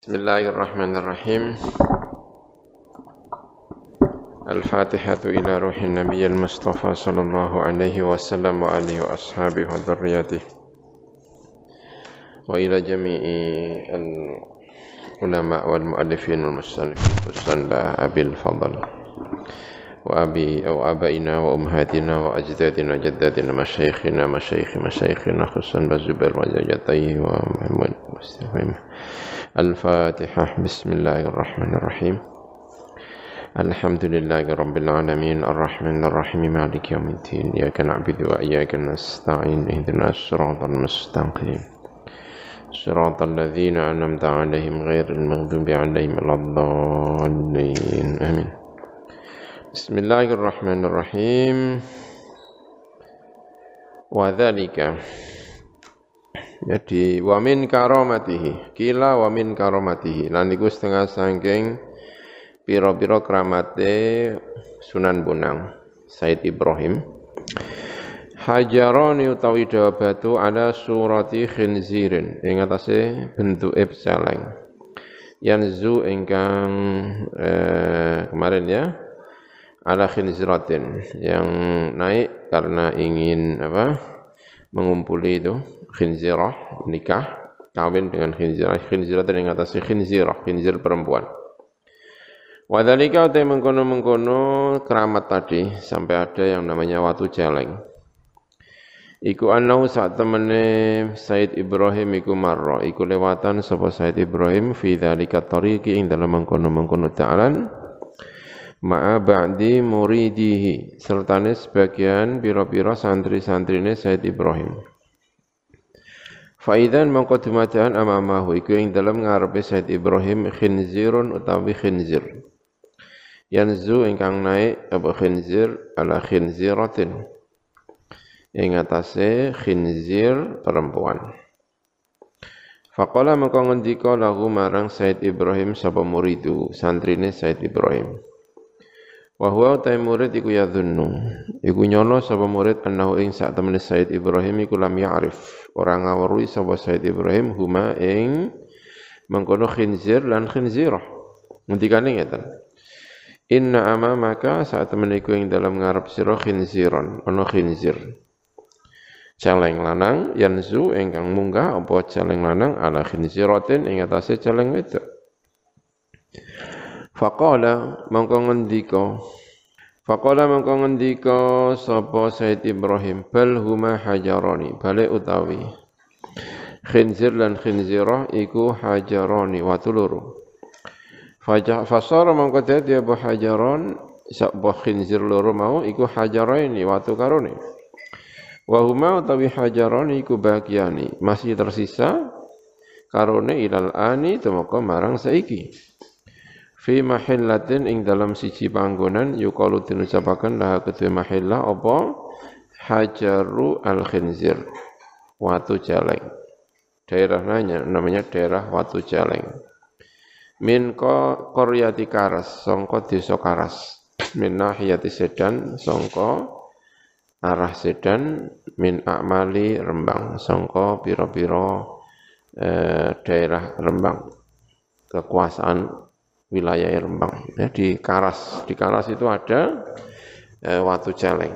Bismillahirrahmanirrahim. Al-Fatihatu ila ruhin Nabiyyil Mustafa sallallahu alaihi wasallam wa alihi wa ashabihi wa dzurriyyatihi wa ila jami'i al-ulama wal muallifin wal musannifin khususan Abil Fadl wa abaina wa ummahatina wa ajdadina jaddatina masyayikhina khususan Zubair wa Jatayhi wa Muhammad Mustafa. Al-Fatihah. Bismillahirrahmanirrahim. Alhamdulillahi rabbil alamin arrahmanir rahim maliki yaumiddin iyyaka na'budu wa iyyaka nasta'in ihdinas siratal mustaqim siratal ladzina an'amta 'alaihim ghairil maghdubi 'alaihim waladdallin amin. Bismillahirrahmanirrahim. Wa dzalika, jadi wa min karamatihi, kila wa min karamatihi, lan iku setengah saking pira-pira kramate Sunan Bonang Said Ibrahim. Hajarani utawi dawa batu ala surati khinzirin, ing atase bentuke celeng. Yanzu ingkang kemarin ya, ala khinziratin, yang naik karena ingin mengumpuli itu khinzirah, nikah, kawin dengan khinzirah yang atasnya khinzir perempuan. Wadhalika utai mengkono-mengkono keramat tadi, sampai ada yang namanya watu celeng. Iku anau saat temene Said Ibrahim iku marra, iku lewatan sapa Said Ibrahim fi dzalika tariqi ing dalam mengkono-mengkono ta'alan ma'a ba'di muridihi, sertane sebagian pira-pira santri-santrine Said Ibrahim. Faidan mongko dumadakan amamahu iku ing dalam ngarepe Said Ibrahim khinzirun utawi khinzir. Yanzu ingkang naik apa khinzir ala khinziratin, ing atase khinzir perempuan. Faqala mongko ngendika lahu marang Said Ibrahim sapa muridu santrine Said Ibrahim. Wa huwa ta murid iku yadhunnu, iku nyono sapa murid annahu ing sak temene Said Ibrahim iku lam ya'rif, ora ngawruhi sapa Said Ibrahim huma ing mengkono khinzir lan khinzirah. Ngendikane ngeten. Inna amamaka sak temene iku ing dalam ngarep sira khinziron, ana khinzir. Celeng lanang yanzu ingkang munggah apa celeng lanang ala khinziratin ing atase celeng wedok. Faqala mongko ngendika sapa Said Ibrahim bal huma hajarani, bale utawi khinzir lan khinzirah iku hajarani watu loro. Fasara mongko dadi apa hajaran sapa khinzir loro mau iku hajaraini watu karone. Wa huma utawi hajarani iku bagiani masih tersisa karone ilal ani temeka marang saiki. Fi mahillatin ing dalam siji panggonan yuqalu dinucapaken lah kedue mahillah apa hajaru al khinzir, watu celeng. Daerahnya namanya daerah watu celeng. Min qaryati Karas, sangka desa Karas. Min nahiyati Sedan, sangka arah Sedan. Min a'mali Rembang, sangka pira-pira daerah Rembang, kekuasaan wilayah Rembang. Ya, di Karas itu ada watu celeng.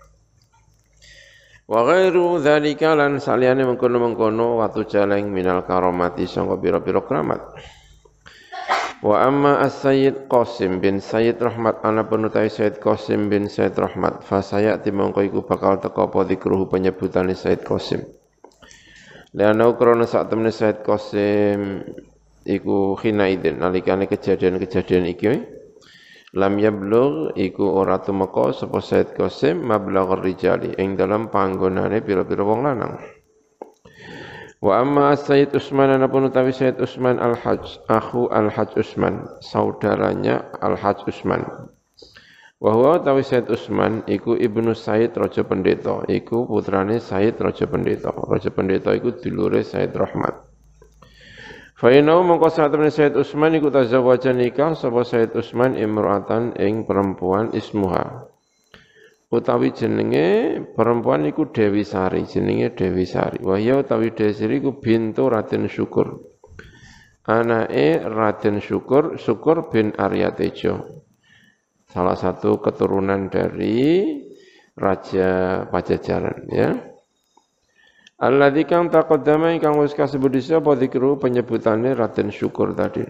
Wa ghairu dzalika lan saliyane mengkono-mengkono watu celeng minal karamati sangka pira-pira keramat. Wa amma as-Sayyid Qasim bin Sayyid Rahmat ana penutai Sayyid Qasim bin Sayyid Rahmat fa sayati mongko iku bakal teka apa dikruhu penyebutane Sayyid Qasim. Lana krana sak temene Sayyid Qasim iku khinaidin nalikane kejadian-kejadian iki lam yablugh iku ora tumeka sapa Sayyid Qasim mablaghur rijali ing dalam panggonane pira-pira wong lanang. Wa amma Sayyid Utsman anapun utawi Sayyid Utsman Al-Hajj, akhu Al-Hajj Utsman, saudaranya Al-Hajj Utsman. Wa huwa utawi Sayyid Utsman iku ibnu Sayyid Raja Pendeta, iku putrane Sayyid Raja Pendeta. Raja Pendeta iku dulure Sayyid Rahmat. Fa inna mongko satemene Sayyid Utsman iku tazawwaja nikah sapa Sayyid Utsman imra'atan ing perempuan ismuha. Utawi jenenge perempuan iku Dewi Sari, jenenge Dewi Sari. Wa ya utawi Dewi Sari iku bintu Raden Syukur. anake Raden Syukur, Syukur bin Aryatejo. Salah satu keturunan dari Raja Pajajaran, ya. Alladzi kang taqaddama ingkang wis kasebut dhisik apa dikru penyebutane Raden Syukur tadi.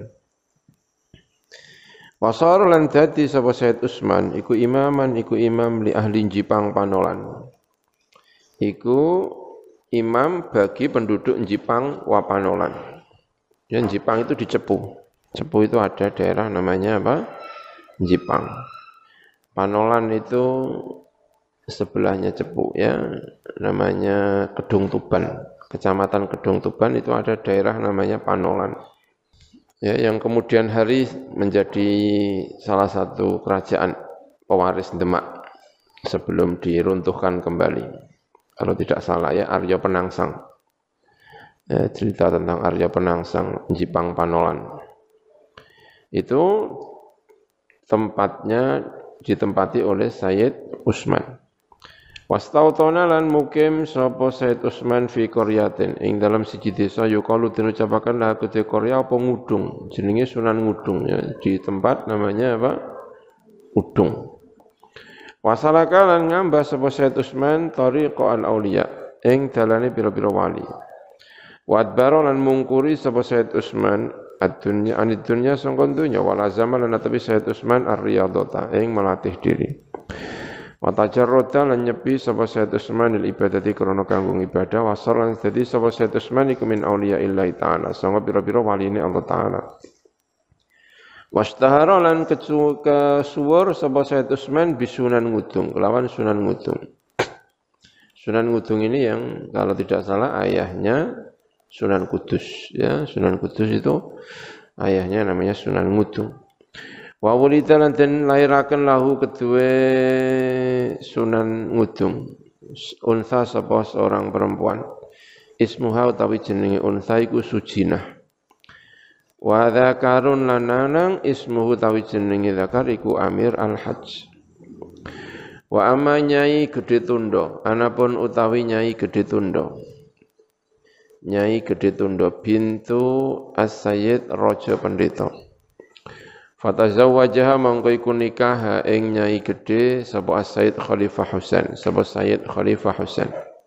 Wasar lan dadi sapa Said Usman iku imaman iku imam li ahli Jipang Panolan. Iku imam bagi penduduk Jipang Wapanolan. Ya, Jipang itu di Cepu. Cepu itu ada daerah namanya apa? Jipang. Panolan itu sebelahnya Cepu, ya, namanya Kedung Tuban. Kecamatan Kedung Tuban itu ada daerah namanya Panolan. Ya, yang kemudian hari menjadi salah satu kerajaan pewaris Demak sebelum diruntuhkan kembali. Kalau tidak salah ya, Arya Penangsang. Ya, cerita tentang Arya Penangsang, Jipang Panolan. Itu tempatnya ditempati oleh Sayyid Usman. Wastautona lan mukim sapa Sayyid Usman fi qaryatin ing dalam siji desa yuqalu den ucapaken la kudu qarya apa ngudung, jenenge Sunan Ngudung, ya, di tempat namanya apa? Udung. Wasalaka lan ngambah sapa Sayyid Usman tariqa al-auliya ing dalane pira-pira wali. Wa adbaro lan mungkuri sapa Sayyid Usman ad-dunya anid dunya sangka dunya wala zaman lan tapi Sayyid Usman ar-riyadhata ing melatih diri. Wa tajarrada lan nyepi sapa Sayyid Usman il ibadati krana kanggo ibadah wasal lan dadi sapa Sayyid Usman iku min auliya illahi ta'ala sangka pira-pira waline Allah taala. Washtahara lan kesuwur sapa Sayyid Usman bisunan Ngudung kelawan Sunan Ngudung. Sunan Ngudung ini yang kalau tidak salah ayahnya Sunan Kudus, ya. Sunan Kudus itu ayahnya namanya Sunan Ngudung. Wa wulida lan den lairaken lahu kedue Sunan Ngudung. Unsa sapa seorang perempuan. Ismuha utawi jenenge unsa iku Sujinah. Wa dzakarun lan lanang ismuhu utawi jenenge zakar iku Amir Al-Hajj. Wa amma Nyai Gedhe Tundha, anapun utawi Nyai Gedhe Tundha. Nyai Gedhe Tundha bintu As-Sayyid Raja Pendeta. Fatazawwajaha mangko iku nikah ing Nyai Gedhe sapa As-Sayyid Khalifah Husain, sapa Sayyid Khalifah Husain.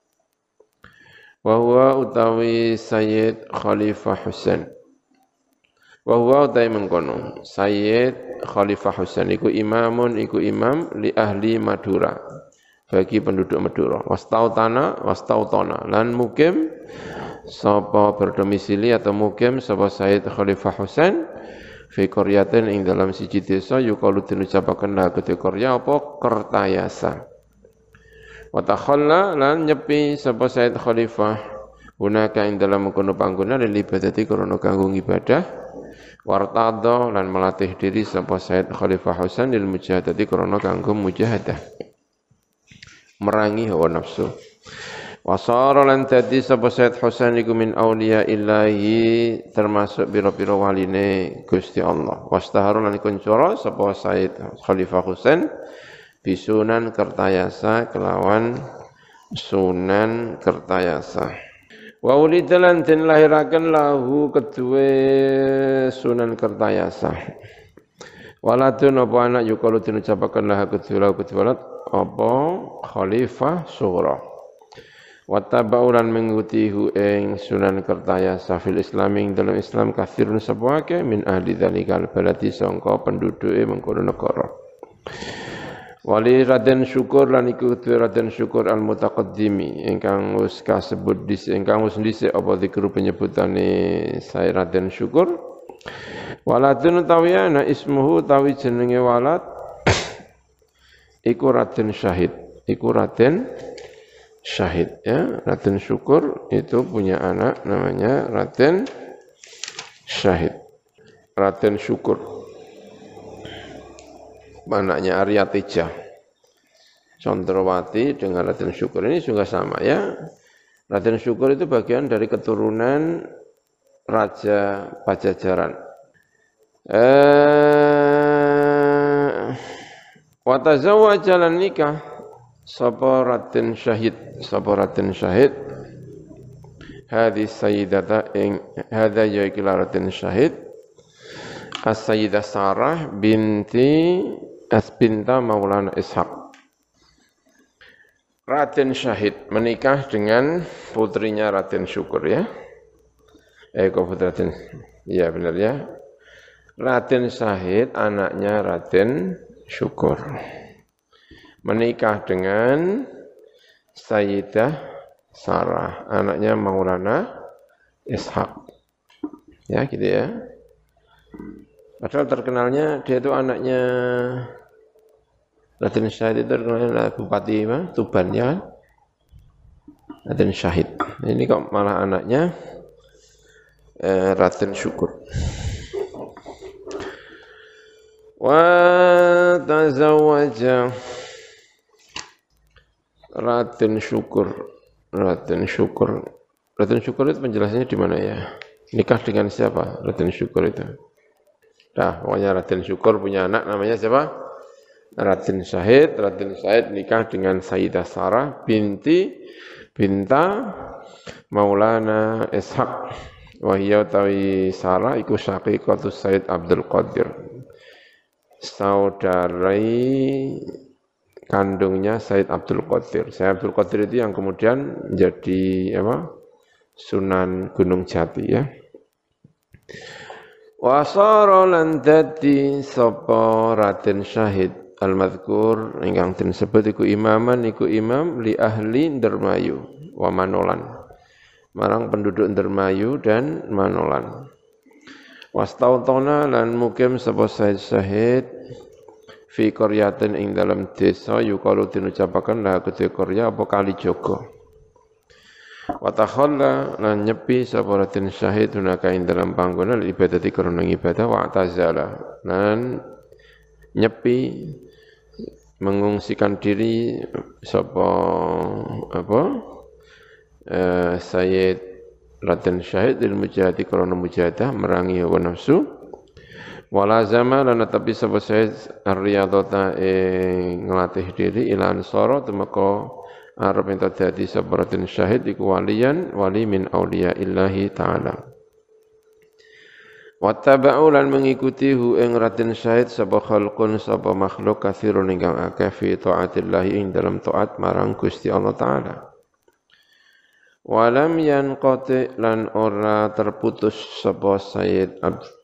Wa huwa utawi Sayyid Khalifah Husain. Wa huwa utawi mengkono Sayyid Khalifah Husain iku imamun iku imam li ahli Madura bagi penduduk Madura. Wastautana lan mukim sapa berdomisili atau mukim sapa Sayyid Khalifah Husain fi qaryatin ing dalam siji desa yuqalu den ucapaken la gede qarya apa Kertayasa. Wa takhalla lan nyepi sapa Sayyid Khalifah hunaka ing dalam mengkono panggonan libadati krana kanggo ibadah wartada lan melatih diri sapa Sayyid Khalifah Husain lil mujahadati krana kanggo mujahadah merangi hawa nafsu. Wasara lan dadi sapa Sayyid Husain iku min auliya ilahi termasuk pira-pira waline Gusti Allah. Wastaharu lan kuncoro sapa Sayyid Khalifah Husain bisunan Kertayasa kelawan Sunan Kertayasa. Wa ulidalan den lahiraken lahu kedue Sunan Kertayasa. Waladun apa anak yukalu den ucapaken lahu kedue walad apa Khalifah Sughra. Wattaba'ulan mengutihu ing Sunan Kertayasa fil Islami dalam Islam kathirun sabwake min ahli dzalikal baladi sangka penduduke mengkono negara. Wali Raden Syukur lan iku Raden Syukur al-Mutaqaddimi ingkang wis kasebut dhisik ingkang wis dhisik apa dikru penyebutane Sae Raden Syukur. Waladun utawi ana ismuhu utawi jenenge walad iku Raden Syahid. Iku Raden Syahid, ya. Raden Syukur itu punya anak namanya Raden Syahid. Raden Syukur anaknya Arya Teja. Condrowati dengan Raden Syukur ini juga sama, ya. Raden Syukur itu bagian dari keturunan Raja Pajajaran. Wa tazawwaja lan nikah sapa Raden Syahid hadhi sayyidata ing hadha ya ikilah Raden Syahid as-sayyidah Sarah binti Asbinta Maulana Ishaq. Raden Syahid menikah dengan putrinya Raden Syukur ya. Kok Raden? Iya benar ya. Raden Syahid anaknya Raden Syukur. Menikah dengan Sayyidah Sarah, anaknya Maulana Ishaq. Ya gitu ya. Padahal terkenalnya dia itu anaknya Raden Syahid itu terkenalnya Bupati Tuban ya kan? Raden Syahid. Ini kok malah anaknya Raden Syukur. Wa tazawwaja Raden Syukur itu penjelasannya di mana ya? Nikah dengan siapa Raden Syukur itu? Nah, pokoknya Raden Syukur punya anak namanya siapa? Raden Syahid nikah dengan Sayyidah Sarah binta Maulana Ishaq. Wahya utawi Sarah iku syaqiqatus Sayyid Abdul Qadir. Saudarai kandungnya Sayyid Abdul Qadir. Sayyid Abdul Qadir itu yang kemudian menjadi Sunan Gunung Jati ya. Wa sara lan dadi sapa Raden Syahid al-madhkur ingkang disebut iku imam li ahli Ndermayu wa Manolan. Marang penduduk Ndermayu dan Manolan. Wastautona lan mukim sapa Sayyid Syahid fi qaryatin ing dalam desa yukalu dinucapaken la kedhe qarya apa Kalijaga. Wa takhalla lan nyepi sapa Raden Syahid hunaka ing dalam panggonan ibadah krana ibadah wa tazala lan nyepi mengungsikan diri sapa Sayyid Raden Syahid il mujahidi krana mujahadah merangi hawa nafsu. Wala zama lan tapi sapa Sayyid ar-riyadhata nglatih diri ila ansara temeka arep ento dadi sapa Raden Syahid iku wali min auliya illahi ta'ala. Wattaba'u lan mengikuti hu ing Raden Syahid sapa khalqun sapa makhluk katsirun ingkang akeh fi taatillah ing dalam taat marang Gusti Allah taala. Walam yanqati lan ora terputus sapa Sayyid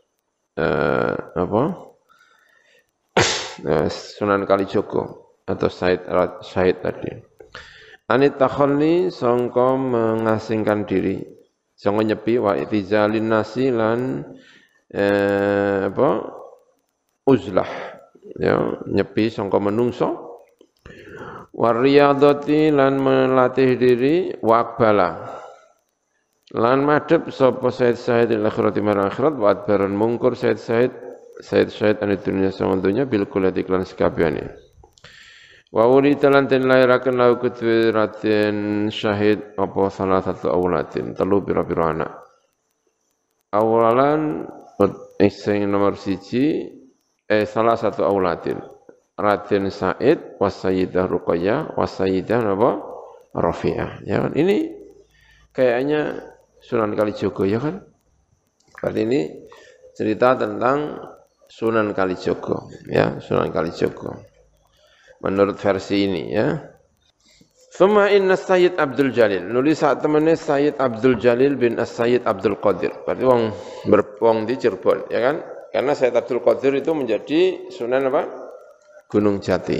Sunan Kalijaga atau Syahid tadi. Anit takhalli sangka mengasingkan diri, sangka nyepi wa itizalin nasi lan uzlah ya nyepi sangka menungso. Wariyadati lan melatih diri waqbala lan madhep sapa Sayyid Syahid ila akhirati marang akhirat wa adbaran mungkur Sayyid Syahid ane dunya sang dunya bil kulati lan sekabehane wa urita lan den lairaken lau kedue Raden Syahid apa salah satu aulatin telu pira-pira anak awalan sing nomor 1 salah satu aulatin Raden Said wasayyidah Ruqayyah wasayyidah Rafi'ah ya kan ini kayaknya Sunan Kalijaga ya kan berarti ini cerita tentang Sunan Kalijaga ya Sunan Kalijaga menurut versi ini ya. Thumma inna Sayyid Abdul Jalil nulis saat temannya Sayyid Abdul Jalil bin As-Sayyid Abdul Qadir berarti wong di Cirebon ya kan karena Sayyid Abdul Qadir itu menjadi Sunan Gunung Jati.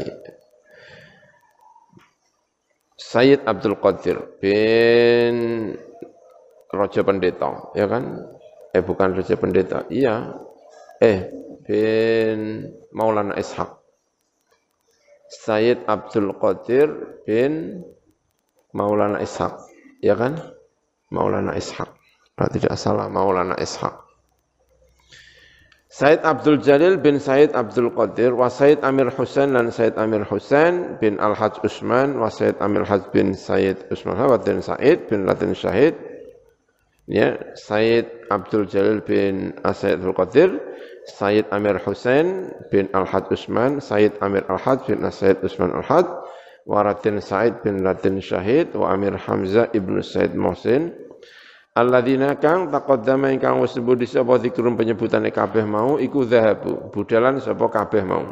Sayyid Abdul Qadir bin Raja Pendeta, ya kan? Bukan Raja Pendeta, iya. Bin Maulana Ishaq. Sayyid Abdul Qadir bin Maulana Ishaq, ya kan? Maulana Ishaq. Kalau tidak salah Maulana Ishaq. Sayyid Abdul Jalil bin Sayyid Abdul Qadir wa Sayyid Amir Husain dan Sayyid Amir Husain bin Al-Hajj Usman wa Sayyid Amir Hajj bin Sayyid Usman wa Raden Said bin Raden Syahid ya Sayyid Abdul Jalil bin Sayyid Abdul Qadir Sayyid Amir Husain bin Al-Hajj Usman Sayyid Amir Al-Hajj bin Sayyid Usman Al-Hajj wa Raden Said bin Raden Syahid wa Amir Hamzah ibnu Sayyid Muhsin Alladzina kang taqaddama ingkang wis sebut disapa zikrum penyebutane kabeh mau iku zahabu budalan sapa kabeh mau.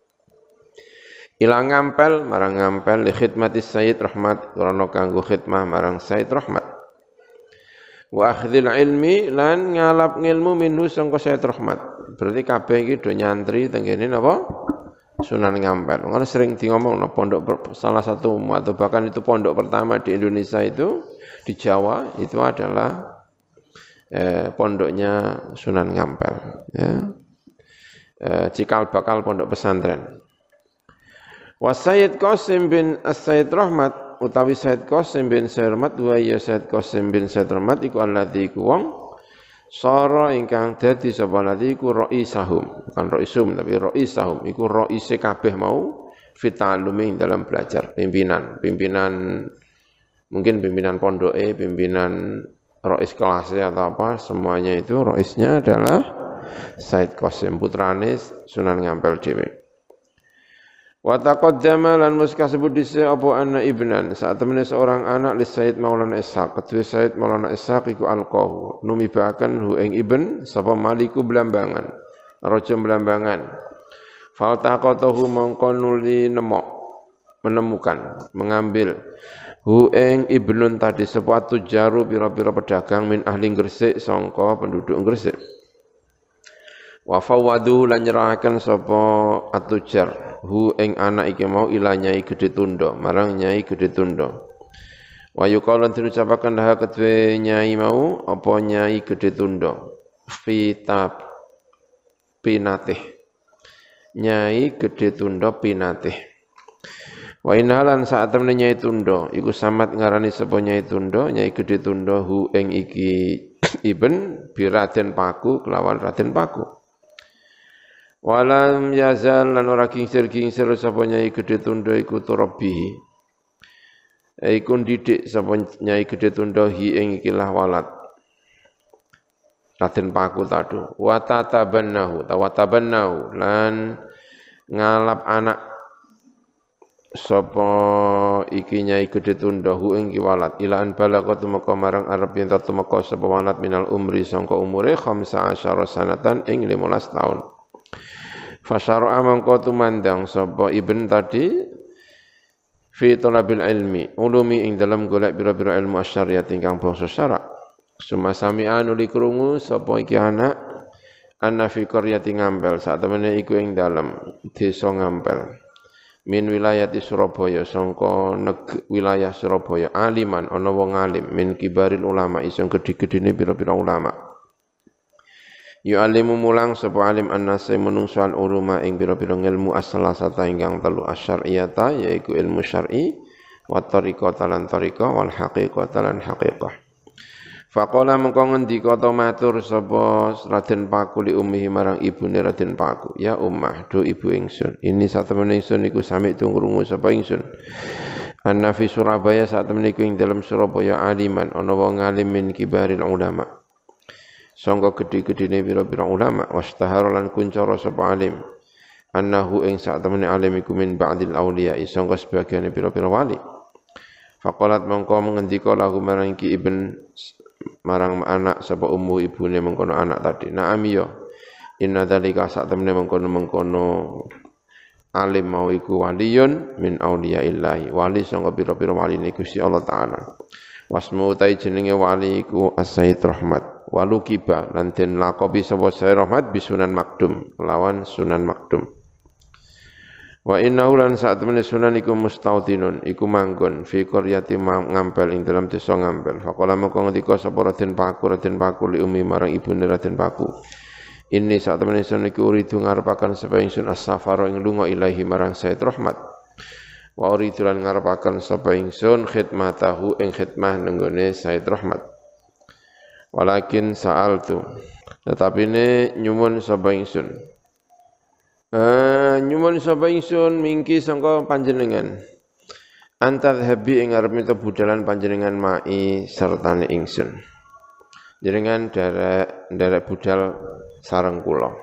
Ilang ngampel marang ngampel li khidmatis Sayyid Rahmat krana kanggo khidmah marang Sayyid Rahmat. Wa akhdhil ilmi lan ngalap ngilmu minhu sangka Sayyid Rahmat. Berarti kabeh iki do nyantri tenggene napa? Sunan Ngampel. Ngono sering ngomong pondok salah satu atau bahkan itu pondok pertama di Indonesia itu di Jawa itu adalah pondoknya Sunan Ngampel ya. Cikal bakal pondok pesantren. Wa Sayyid Qasim bin As-Sayyid Rahmat utawi Sayyid Qasim bin Sayyid Rahmat wa ya Sayyid Qasim bin Sayyid Rahmat iku alladzi iku wong sara ingkang dadi sapa alladzi iku raisahum bukan raisum tapi raisahum iku raise kabeh mau fitalumi dalam belajar pimpinan mungkin pimpinan pondoke pimpinan rais kelasnya atau apa semuanya itu raisnya adalah Sayyid Qasim putrane Sunan Ngampel dhewe. Wa taqaddama lan muskasebut dise apa anna ibnan saat temene seorang anak li Sayyid Maulana Ishaq kedue Sayyid Maulana Ishaq iku alqahu numibaken hu ing ibn sapa maliku Blambangan raja Blambangan faltaqatahu mongko nuli menemukan mengambil hu ing ibnun tadi sapa tujaru pira-pira pedagang min ahli Gresik sangka penduduk Gresik. Wa fawadu lan nyerahaken sapa atujar hu ing anak iki mau ila Nyai Gedhe Tunda marang Nyai Gedhe Tunda. Wa yuqalan diucapaken dah kedue nyai mau apa Nyai Gedhe Tunda fitab pinatih Nyai Gedhe Tunda pinatih. Wa inhalan saat temene Nyai Tunda iku samat ngarani sapa Nyai Tunda Nyai Gedhe Tunda hu ing iki iben bi Raden Paku kelawan Raden Paku. Walam yazal lan ora kingsir sapa Nyai Gedhe Tunda iku turabi. Iku didik sapa Nyai Gedhe Tunda hi ing ikilah walad. Raden Paku tadu. Wa tatabannahu lan ngalap anak sapa iki Nyai Gedhe Tunda hu ing walad ilaan balagha tumeka marang arep yen tumeka sapa walad minal umri sangka umure 15 sanatan ing 15 taun. Fasyara'a mangko tumandang sapa ibn tadi fi talabil ilmi ulumi ing dalam golek pira-pira ilmu asyariat ingkang bangsa syarak. Sumasami'a nuli krungu sapa iki anak ana fi qaryati Ngampel sak temene iku ing dalem desa Ngampel. Min wilayati Surabaya sangka wilayah Surabaya aliman ana wong alim min kibaril ulama iseng gedhe-gedhene pira-pira ulama. Yu'alimu mulang sapa alim annase menungso al-uluma ing pira-pira ilmu as-salasata ingkang telu asyariyata yaiku ilmu syar'i wa tariqata lan tariqah wal haqiqata lan haqiqah. Faqala mengko ngendika ta matur sapa Raden Paku li ummihi marang ibune Raden Paku, ya ummah do ibu ingsun. Ini satemene ingsun iku sami tungrungu sapa ingsun. Anna fi Surabaya satemene iku ing dalam Surabaya aliman ana wong alim min kibaril ulama. Sangka gedhe-gedhene pira-pira ulama wastahara lan kuncara sapa alim annahu ing sak temene alim iku min ba'dil auliya sangka sebagian pira-pira wali. Faqalat mongko ngendika lahu marang iki ibn marang anak sapa ummu ibune mengkono anak tadi. Naam ya. Inna dzalika sak temene mengkono alim mau iku waliyun min auliyaillah. Wali sangka pira-pira wali Gusti Allah taala. Wasmu utai jenenge wali iku As-Sayyid Rahmat. Walukiba lan den lakobi sapa Sayyid Rahmat bisunan makdum lawan Sunan Makdum. Wa innahu lan saat temene Sunan iku mustaudinun iku manggon fi qaryati Ngampel ing dalam desa Ngampel. Faqala mongko ngendika sapa Raden Paku li umi marang ibune Raden Paku. Ini saat temene Sun iku uridu ngarepaken sapa ingsun as-safara ing lunga ilahi marang Sayyid Rahmat. Wa uridu lan ngarepaken sapa ingsun khidmatahu ing khidmah nenggone Sayyid Rahmat. Walakin sa'altu tetapi ini nyumun sapa ingsun mingki sangka panjenengan antadhabi ing arep minta budalan panjenengan mai sertane ingsun jenengan derek budal sareng kula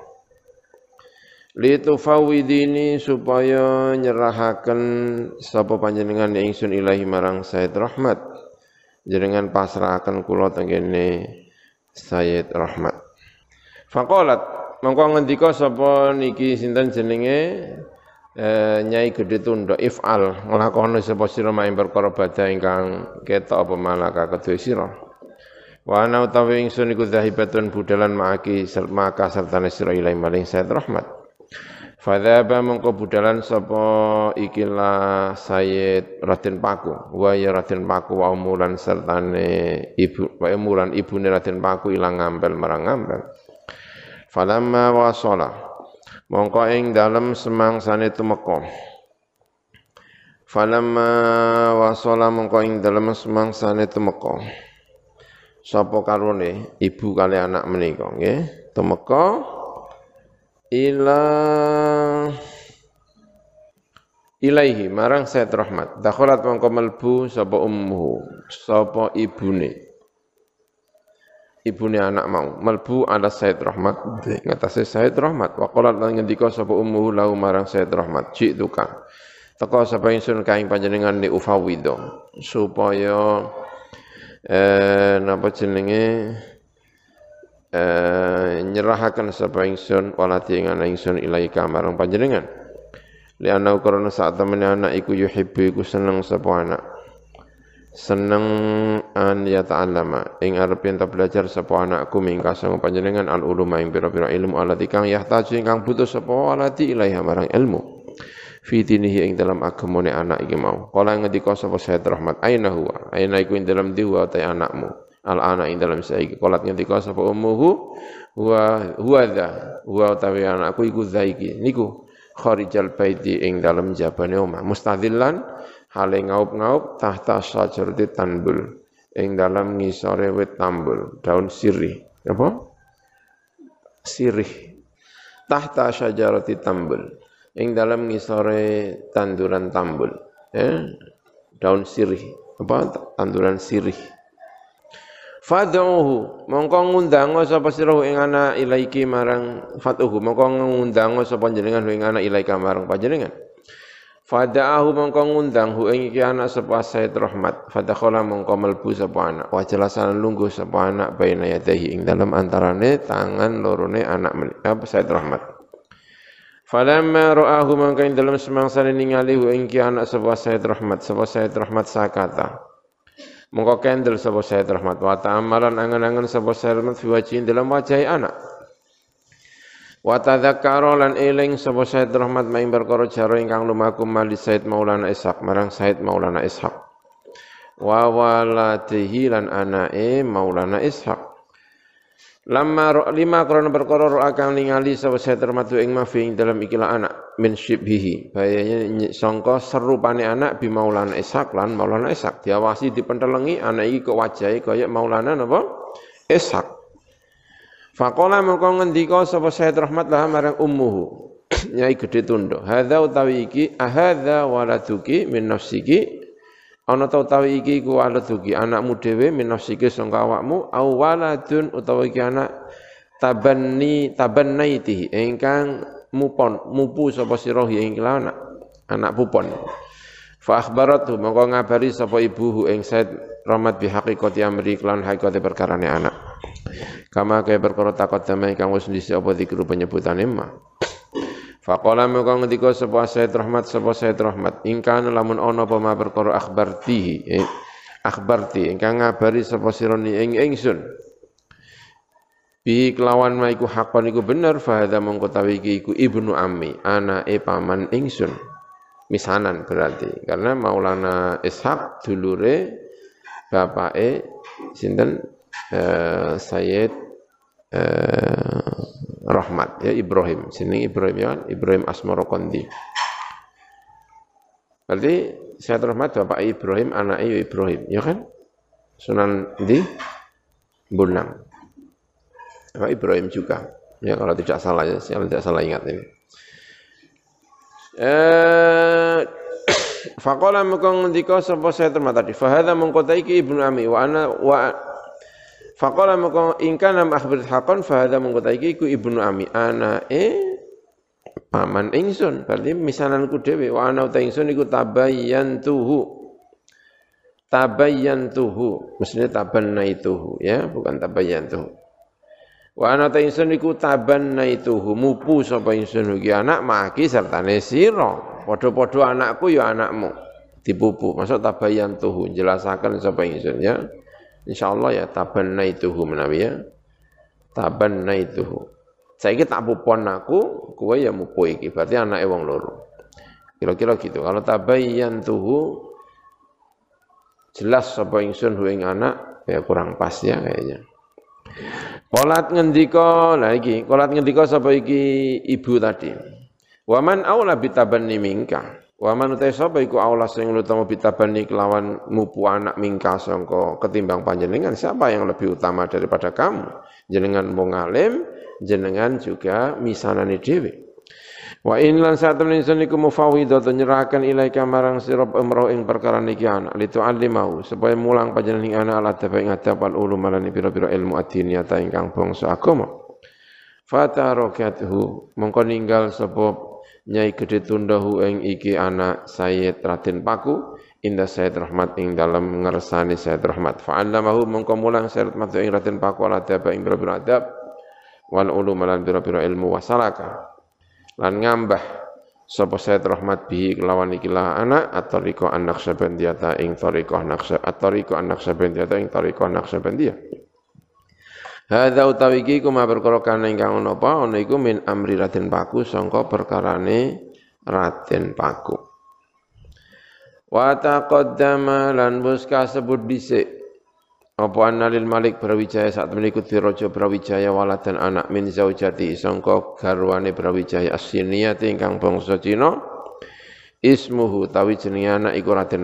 litufawidini supaya nyerahaken sapa panjenengan ingsun ilahi marang Sayyid Rahmat jenengan pasrahaken kula tengene Sayyid Rahmat. Faqalat mongko ngendika sapa niki sinten jenenge Nyai Gedhe Tundha, if'al nglakoni sapa sira maing perkara badha ingkang ketok apa malaka kedue sira. Wa ana utawi ingsun iku zahibatun budalan maka sertane sira ilahi maring Sayyid Rahmat. Fadzaba mongko budalan sapa ikilah Sayyid Raden Paku, wa ya Raden Paku wa umulan sertane ibu wa umulan ibune Raden Paku ilang ngampel marang ngampel. Falamma wasala mongko ing dalem semangsane tumeka. Falamma wasala mongko ing dalem semangsane tumeka. Sapa karone ibu kali anak menika nggih, tumeka ilaihi marang Sayyid Rahmat. Dakhalat mongko melbu sapa ummuhu, sapa ibune anak mau melbu ala Sayyid Rahmat ngatasi Sayyid Rahmat. Wa qalat lan ngendika sapa ummuhu lahu marang Sayyid Rahmat, "Ji'tuka." Teka sapa ingsun kaing panjenengan ni ufawidho supaya napa jenenge nyerahaken sapa ingsun walati ing ana ingsun ilaika marang panjenengan. Li ana karena saat temene anak iku yuhibbu iku seneng sapa anak. Seneng an ya ta'allama ing arep yen belajar sapa anakku mingka sang panjenengan al uluma ing pira-pira ilmu alati kang yahtaju ingkang butuh sapa alati ilaiha marang ilmu fi dinihi ing dalam agamane anak iki mau. Kala ngendika sapa Sayyid Rahmat, aina huwa aina iku ing dalam diwa ta anakmu al ana ing dalam saiki. Kala ngendika sapa ummuhu huwa tawi anakku iku zaiki niku kharijal baiti ing dalam jabane omah mustadillan hale ngaup-ngaup tahta syajarati tanbul ing dalam ngisore wit tambul daun sirih apa sirih tahta syajarati tambul ing dalam ngisore tanduran tambul daun sirih apa tanduran sirih. Fad'uhu mongko ngundang sapa sira ing ana ilaiki marang fatuhu mongko ngundang sapa panjenengan ing ana ilaika marang panjenengan. Fada'ahu mongko ngundang hu ing iki anak sapa Sayyid Rahmat. Fadakhala mongko mlebu sapa anak. Wa jelasan lungguh sapa anak baina yadahi ing dalem antarane tangan lorone anak apa Sayyid Rahmat. Falamma ra'ahu mongko ing dalem semangsane ningali hu ing iki anak sapa Sayyid Rahmat. Sapa Sayyid Rahmat sakata. Mongko kendel sapa Sayyid Rahmat wa ta'amalan angen-angen sapa Sayyid Rahmat fi wajhi dalam wajahi anak. Wa tadzakkara lan eling sapa Sayyid Rahmat maing perkara jaro ingkang lumaku mali Sayyid Maulana Ishaq marang Sayyid Maulana Ishaq. Wa waladihi lan anake Maulana Ishaq. Lima krana perkara ro kang ningali sapa Sayyid Rahmat ing mafi ing dalam ikilah anak min syibhihi bayane sangka serupane anak bi Maulana Ishaq lan Maulana Ishaq diawasi dipentelengi anak iki kok wajahe kaya Maulana napa Ishaq. Faqala mongko ngendika sapa Sayyid Rahmat lah marang ummuhu Nyai Gedhe Tundha, hadza utawi iki ahadza waladuki min nafsiki ana ta utawi iki ku waladuki anakmu dhewe min nafsiki sangka awakmu au waladun utawa iki anak tabannaitihi ingkang mupu sapa sira ing anak pupon. Fa akhbaratu mongko ngabari sapa ibuhu ing Sayyid Rahmat bi haqiqati amri lan haqiqate perkarane anak. Kama kaya perkara takut damai kang wis dhisik apa dikru penyebutane ma. Faqala mongko ngendika sapa Sayyid Rahmat ingkang lamun ana apa ma perkara akhbarti ingkang ngabari sapa sira ing ingsun. Bi kelawan ma iku hakon iku bener fa hadza mongko tawi iku ibnu ammi anake paman ingsun. Misanan berarti karena Maulana Ishaq dulure bapake sinten Sayyid Rahmat ya Ibrahim sini Ibrahim ya Ibrahim Asmarokondi. Berarti Sayyid Rahmat bapak Ibrahim anaknya Ibrahim ya kan Sunan di Bonang bapak Ibrahim juga ya kalau tidak salah ya saya tidak salah ingat ini. Faqala mongko ngendika sapa Sayyid Rahmat tadi fa hadza mongko iki ibnu ami wa ana wa faqala mongko ingkana akhbar hakon fa hadza mongko iki iku ibnu ami anake paman ingsun berarti misananku dhewe wa ana uta ingsun iku tabayyantuhu tabayyantuhu, mestinya tabannaituhu ya, bukan tabayyantuhu. Wa ana ta ingsun iku tabannaituhu, mupu sapa ingsun iki anak maki sertane sira. Padha-padha anakku ya anakmu. Dipupu, maksud tabayyantuhu, jelasaken sapa ingsun ya. Insyaallah ya tabannaituhu menawi ya. Tabannaituhu. Saiki tak pupon aku, kowe ya mupu iki, berarti anake wong loro. Kira-kira gitu. Kalau tabayyantuhu jelas sapa ingsun hu ing anak, ya kurang pas ya kayaknya. Qolat ngendika, lah iki, qolat ngendika sapa iki ibu tadi. Wa man aula bitabanni minka. Wa man utai sapa iku aula sing utama bitabanni kelawan mupu anak mingka sangka ketimbang panjenengan, siapa yang lebih utama daripada kamu? Jenengan wong alim, jenengan juga misanane dhewe. Wa in lan satemene ingsun iku mufawwidhatun nyerahaken ilaika marang sira amro ing perkara niki anak litu alimahu supaya mulang panjenengan anak ala dafa ing adab al ulum lan pira-pira ilmu adiniyata ingkang bangsa agama. Fatarokathu mongko ninggal sapa Nyai Gede Tundahu ing iki anak Sayyid Raden Paku inda Sayyid Rahmat ing dalam ngersani Sayyid Rahmat. Fa'allamahu mongko mulang Sayyid Rahmat ing Raden Paku ala dafa ing pira-pira adab wal ulum lan pira-pira ilmu wasalaka. Lan ngambah sapa Sayyid Rahmat bihi kelawan ikilah anak at-tariqah an-naqsabandiyah ing tariqah an-naqsabandiyah ing tariqah an-naqsabandiyah. Hadza utawi iki kuma perkara kang ingkang napa ana iku min amri Raden Paku sangka perkarane Raden Paku. Wa taqaddama lan wis kasebut dhisik apa annalil Malik Brawijaya saat menikut Raja Brawijaya waladan anak min zaujati sangka garwane Brawijaya Asyiniyati ingkang bangsa Cina ismuhu tawi jenenge anak iku Raden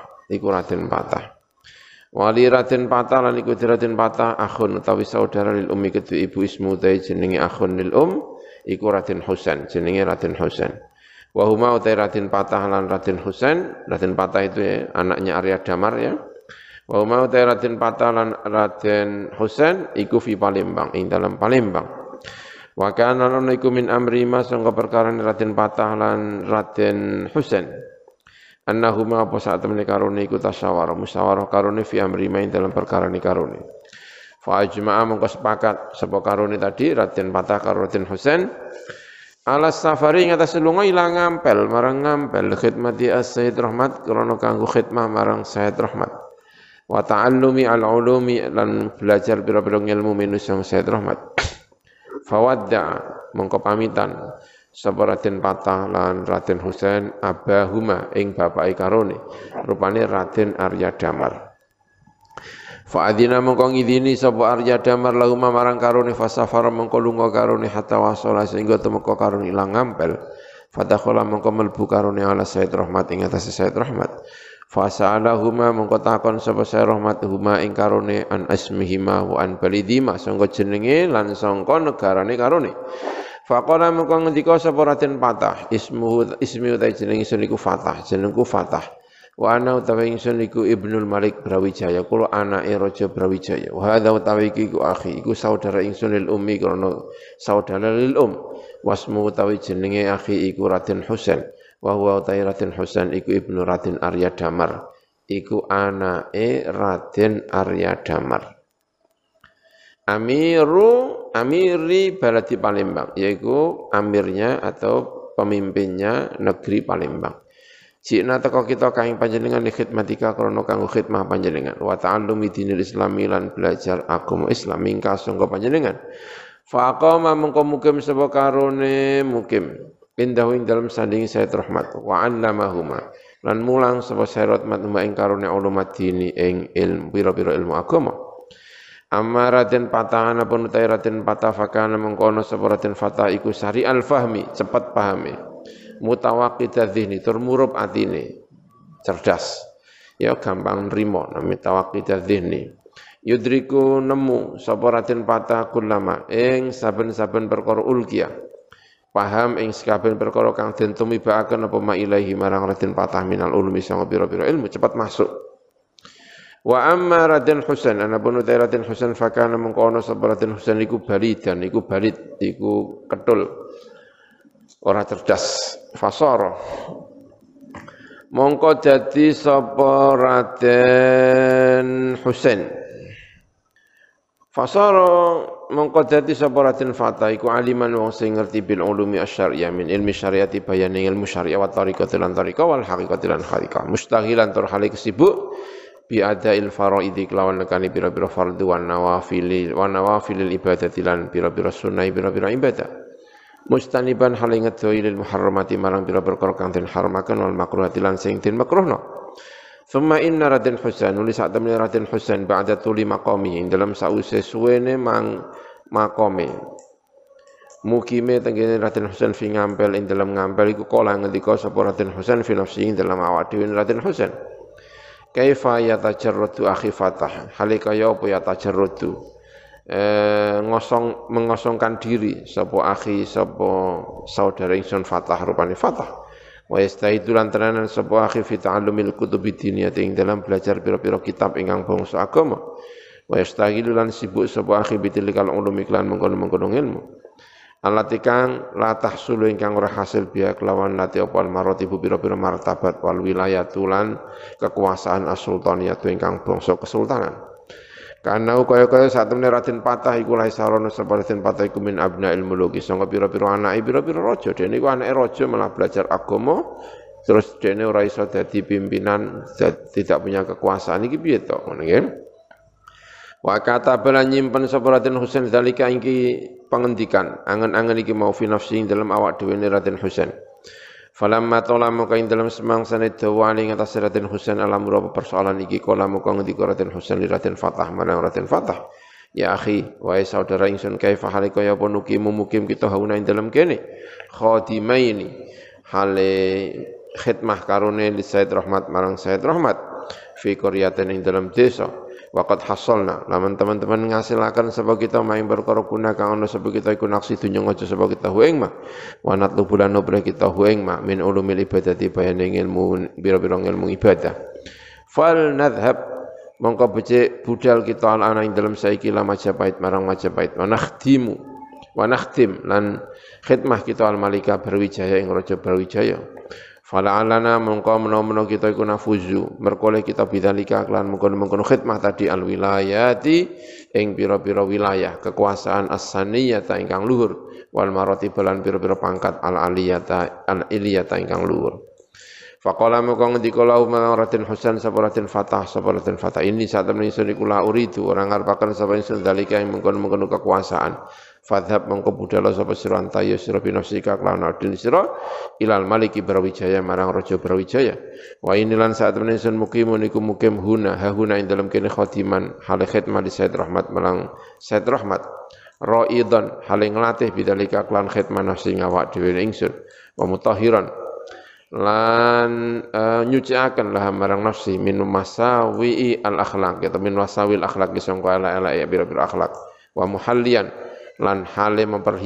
Patah wali Raden Patah lan iku Raden Patah akhun utawi saudara lil ummi kedue ibu ismu tawi jenenge akhun lil iku Raden Husain jenenge Raden Husain wa huma utawi Raden Patah lan Raden Husain. Raden Patah itu ya anaknya Arya Damar ya. Wa mau Raden Patah lan Raden Husain iku fi Palembang ing dalam Palembang. Wa kana lan iku min amri ma sangka perkara Raden Patah lan Raden Husain. Annahuma apa saat temene karone iku musyawarah karone fi amri ma ing dalam perkara ni karone. Fa ajma'a mongko sepakat sapa karone tadi Raden Patah karo Raden Husain ala safari ngatas lunga ilang ngampel marang ngampel khidmati as-Sayyid Rahmat krana kanggo khidmah marang Sayyid Rahmat. Wa ta'allumi al-ulumi lan belajar pira-pira ilmu minus yang Sayyid Rahmat. Fawadda mongko pamitan sapa Raden Patah lan Raden Husain abahuma ing bapake karone rupane Raden Arya Damar. Fa'adina mongko ngidini sapa Arya Damar lahuma marang karone fasafara mongko lunga karone hatta wasala sehingga temeka karone ilang ngampel. Fadakhala mongko mlebu karone ala Sayyid Rahmat ing atase Sayyid Rahmat. Fasa'alahuma mongko takon sapa Sayyid Rahmat huma ing karone an asmihima wa an balidima sangka jenenge lan sangka negarane karone. Faqala mongko ngendika sapa Raden Patah ismu utai jenenge ingsun iku Fatah jenengku Fatah. Wa ana utawi ingsun iku Ibnul Malik Brawijaya kula anake Raja Brawijaya. Wa hadza utawi iku akhi iku saudara ingsun lil ummi krana saudara lil wasmu utawi jenenge akhi iku Raden Husain. Wa huwa utawi Raden Husain iku ibnu Raden Arya Damar iku anake Raden Arya Damar. Amiri baladi Palembang yaiku amirnya atau pemimpinnya negeri Palembang. Jika teko kita kaing panjenengan li khidmatika krana kanggo khidmah panjenengan wa ta'allumi dinil islami lan belajar agama Islam mingka sangka panjenengan. Fa aqama mengko mukim sapa karone mukim indahu ing dalam sanding Sayyid Rahmat wa 'allamahuma lan mulang sapa Sayyid Rahmat ing karone ulumat dini ing ilmu pira-pira ilmu agama. Amma Raden Patah anapun utai Raden Patah fakana mengkono sapa Raden Patah iku sari al-fahmi cepat pahami mutawaqqidzah dzihni tur murup atine cerdas ya gampang nrimo nami tawaqqidzah dzihni yudriku nemu sapa Raden Patah kullama ing saben-saben perkara ulkiya paham ing sekaben perkara kang den tumibakaken apa ma ilahi marang Raden Patah minal ulumi sanga pira-pira ilmu cepat masuk. Wa amma Raden Husain anapun utai Raden Husain fakana mengkono sapa Raden Husain iku balidan iku balit iku ketul ora cerdas fasara mongko dadi sapa Raden Husain. Fasara mongko dadi sapa Raden Fatah iku aliman wong sing ngerti bil ulumi asy-syar'iyyah min ilmi syariati bayane ilmu syariah wa tariqatil lan tariqah wal haqiqatil lan haqiqah mustaghilan tur halik sibuk bi adail faraidi kelawan nekani pira-pira fardhu wan nawafilil ibadati lan pira-pira sunah pira-pira ibadah. Mustaniban hal ngedoi lil muharramati marang pira perkara kang den haramaken wal makruhati lan sing den makruhna. Thumma inna Raden Husain nulis sak temene Raden Husain ba'da tuli maqami ing dalam sause suwene maqame. Mukime tengene Raden Husain fi ngampel ing dalam ngampel iku kala ngendika sapa Raden Husain fi nafsi ing dalam awak dhewe Raden Husain. Kaifa yatajarradu akhi Fatah halika ya apa yatajarradu mengosongkan diri sapa akhi sapa saudara ingsun Fatah rupane Fatah wa yastaidu lan tenanan sapa akhi fi ta'allumil kutubi diniyah ing dalam belajar pira-pira kitab ingkang bangsa agama wa yastagilu lan sibuk sapa akhi bitilikal ulumi lan mengkono-mengkono ilmu alati kang la tahsulu ingkang ora hasil biya kelawan lati apa maratibu pira-pira martabat wal wilayatulan kekuasaan as-sultaniyah ingkang bangsa kesultanan. Karena kaya-kaya saat temene Raden Patah iku lae sarana sapa Raden Patah iku min abnail muluki sanga pira-pira anake pira-pira raja dene iku anake raja malah belajar agama terus dene ora iso dadi pimpinan tidak punya kekuasaan iki piye to ngono nggih. Wa kata bala nyimpen sapa Raden Husain dalika iki pangendikan angen-angen iki mau fi nafsi dalam awak dhewe Raden Husain. Falamma tola muka ing dalam semangsane dawani ngatas Raden Husain alam apa persoalan iki kala muka ngendika Raden Husain li Raden Fatah marang Raden Fatah. Ya akhi, wahai saudara ingsun kaifa halika ya apa nukimu mukim kita hauna ing dalam kene. Khadimaini hale khidmah karone li Said Rahmat marang Said Rahmat fi qaryatin ing dalam desa. Waqad hasalna lamun teman-teman ngasilaken sapa kita maing perkara kuna kang ana sapa kita iku naksi dunya aja sapa kita hueng mah wa natlubulan nubre kita hueng mah min ulumil ibadati bayane ilmu biro-biro ilmu ibadah fal nadhhab mongko becik budal kita ana ing dalem saiki la Majapahit marang Majapahit wa nakhtim lan khidmah kita al malika Barwijaya ing raja Barwijaya. Fala alana mongko menawa kita iku nafuzu merkole kita bidzalika lan mengkono-mengkono khidmah tadi al wilayati ing pira-pira wilayah kekuasaan as-saniyata ingkang luhur wal maratib lan pira-pira pangkat al iliyata ingkang luhur. Faqala mongko ngendika lahu Raden Husain sapa Raden Fatah ini saat temen ingsun iku la uridu ora ngarepaken sapa ingsun dalika ing mengkono-mengkono kekuasaan. Fadhab mongko budala sapa sira antaya sira binafsika kelawan adil sira ilal maliki Brawijaya marang raja Brawijaya wa inilan saat temen ingsun mukimun iku mukim huna ing dalam kene khatiman hale khidmah di Said Rahmat marang Said Rahmat raidan hale nglatih bidzalika kelawan khidmah nafsi ngawak dhewe ingsun wa mutahhiran lan nyuciaken lah marang nafsi min masawi al akhlaq atau min wasawil akhlaq sangka ala-ala ya bira-bira akhlak wa muhallian lan hale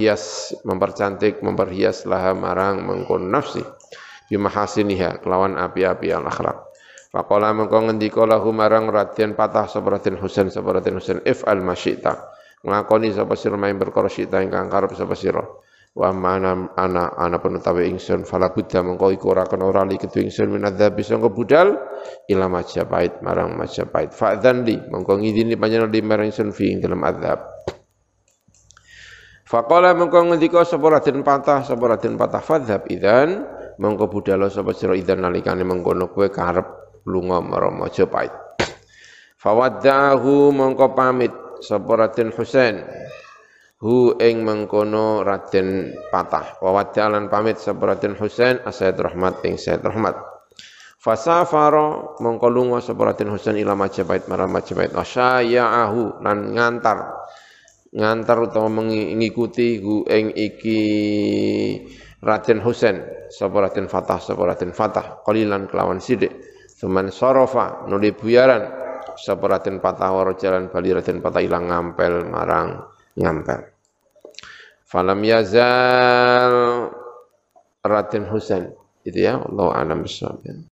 memperhias laha marang mengkon nafsi bimahasiniha kelawan api-api al akhlak. Faqala mengko ngendika lahu marang Raden Patah sapa Raden Husain if'al masyita nglakoni sapa sira main perkara sita ingkang karep sapa sira wa mana ana penutawi ingsun fala buddha mengko iku ora kena ora li ketu ingsun minadzab sangka budal ila Majapahit marang Majapahit fa'dzan li mengko ngidini panjenengan li marang ingsun fi ing dalam adzab. Faqala mengko ngendika sapa Raden Patah fadzhab idzan mengko budala sapa sira idzan nalikane mengkono kowe karep lunga marang Majapahit. Fawaddahu mengko pamit sapa Raden Husain hu ing mengkono Raden Patah wawaddalan pamit sapa Raden Husain Said Rahmat ing Said Rahmat. Fasafara mengko lunga sapa Raden Husain ila Majapahit marang Majapahit wasya'ahu lan ngantar utawa mengikuti hu ing iki Raden Husain sapa Raden Fatah qalilan kelawan sithik cuman sarafa nuli buyaran sapa Raden Patah waro jalan bali Raden Patah ilang ngampel marang ngampel falam yazal Raden Husain itu ya Allah alam bisawab.